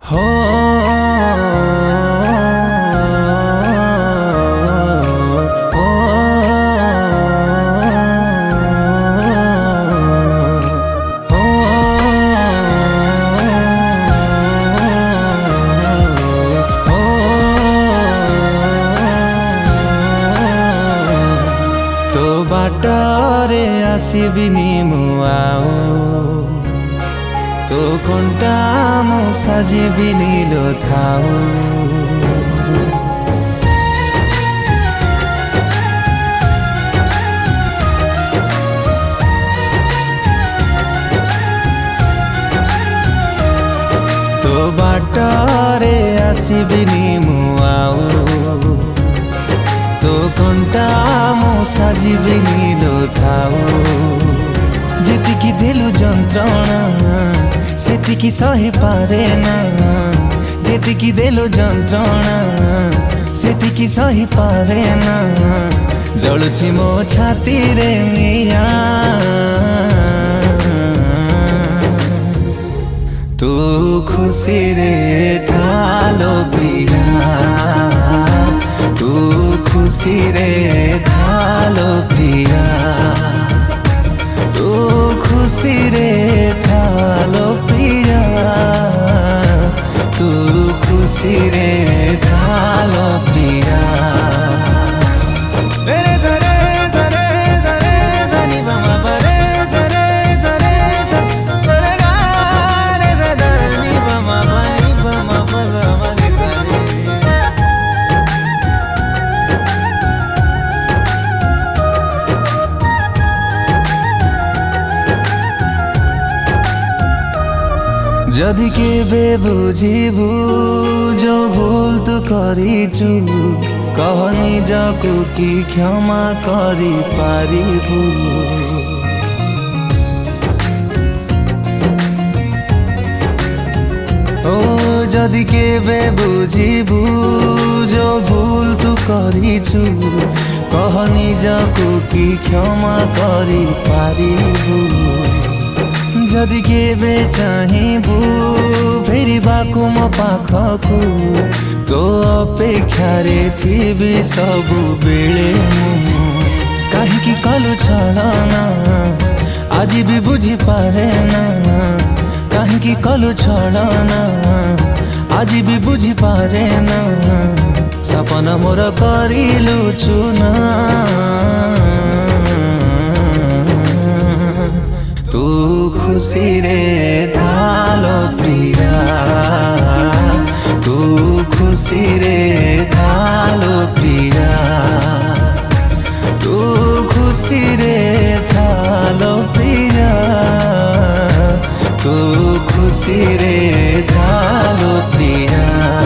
हो तो बाटरे आसबिनी मु तो घंटा मु साजिबिनी लो थाऊ तो बाटरे आसबिनी मु तो घंटा मु साजिबिनी लो थाऊ जेतिकी देलु जंत्रणा सेतिकी सही पारे ना जेतिकी देलु जंत्रणा सेतिकी सही पारे ना जलुछि मो छाती रे मिया तू खुशी रे थालो प्रिया तू खुशी रे थालो प्रिया तू खुशी रे थालो प्रिया तू खुशी रे थालो प्रिया रे जरे जरे जरे जनी बाबा बरे जरे जरे जरे गा रे जरे बाबा बाई बाबा बाबा रे जरे जदि केबे बुझिबु जो भूल तू करिचु कह निजकु कि क्षमा करि पारिबु ओ जदि केबे बुझिबु जो भूल तू करिचु कह निजकु कि क्षमा करि पारिबु जदि केबे चाहिबु फेरि बाकु मो पाखकु तो अपेक्षा रे थिबि सबु बेले काहेकि कलु छलना आज भी बुझी पारे ना काहेकि कलु छलना आज भी बुझी पारे ना सपना मोर करिलु चुना तू खुशी रे थालो प्रिया तू खुशी रे थालो प्रिया तू खुशी रे थालो प्रिया तू खुशी रे थालो प्रिया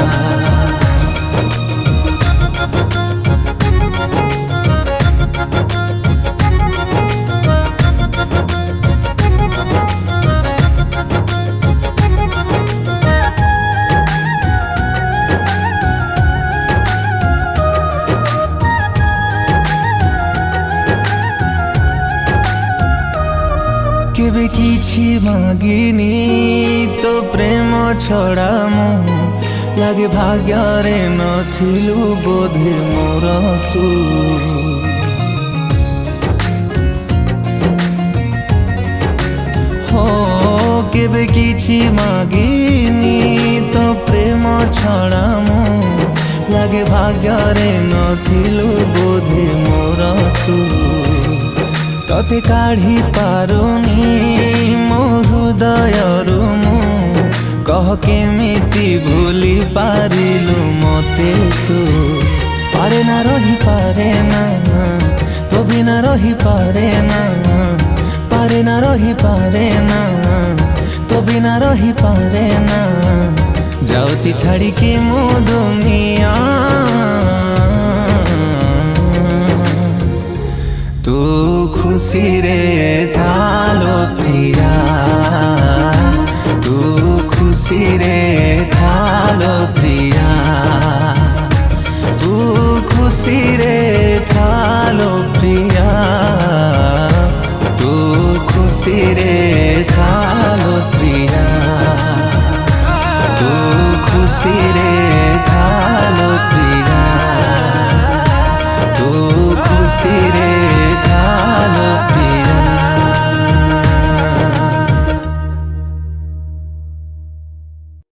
केबे किछि मागिनी तो प्रेम छड़ा मु लागे भाग्य रे नथिलु बोधे मोर तू हो केबे किछि मागिनी तो प्रेम छड़ा मु लागे भाग्य रे नथिलु बोधे मोर तू तते काढ़ी पारुनी मो हृदयरु मु कह केमिति भूली पारिलु मते तू पारे ना रही पारे ना तो बिना रही पारे ना पारे ना रही पारे ना तो बिना रही पारे ना जाउची छाड़ी के मो दुनिया तू खुशी रे थालो प्रिया तू खुशी रे थालो प्रिया तू खुशी रे थालो प्रिया तू खुशी रे थालो प्रिया तू खुशी रे घालते